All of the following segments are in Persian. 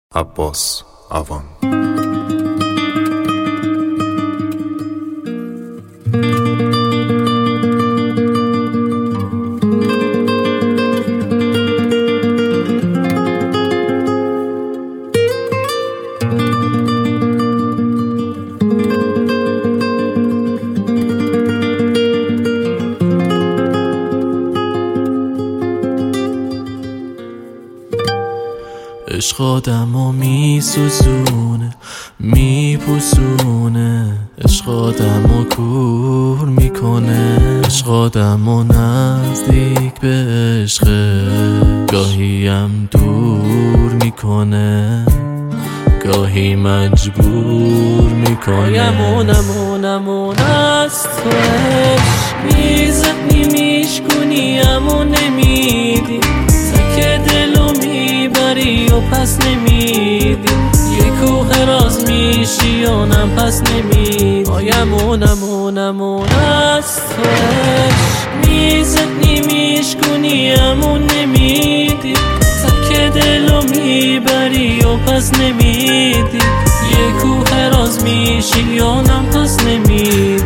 عباس عوان. عشق آدمو میسوزونه میپوسونه، عشق آدمو کور میکنه، عشق آدمو نزدیک به عشقه، گاهیم دور میکنه، گاهی مجبور میکنه. یمونمون از تو عشق میزنی میشکنی امو نمیدی، تک دلو میبری و پس نمیدی، یه کوه راز میشی و نم پس نمیدی. یمونمون از تو عشق میزنی میشکنی امو نمیدی، تک دلو میبری و پس نمیدی، یه کوه راز میشی و نم پس نمیدی.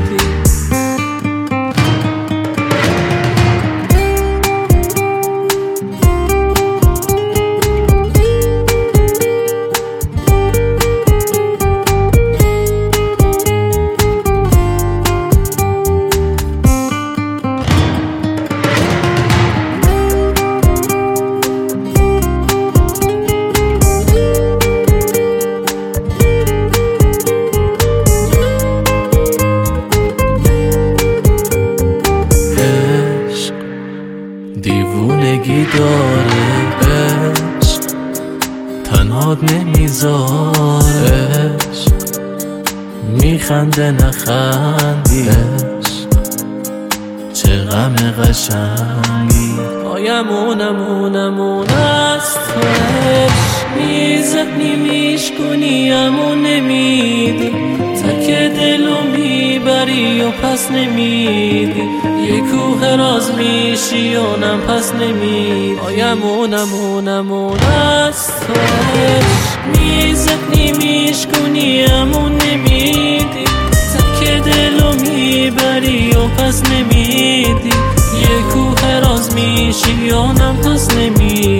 دیوونگی داره عشق، تنهات نمیذاره عشق، میخنده نخندی عشق، چه غم قشنگی. یمونمون از تو عشق میزنی میشکنی امو نمیدی، تک دلو میبری و پس نمیدی، یه کوه راز میشی و نم پس نمیدی. یمونمون از تو عشق میزنی میشکنی امو نمیدی، تک دلو میبری و پس نمیدی، یه کوه راز میشی و نم پس نمیدی.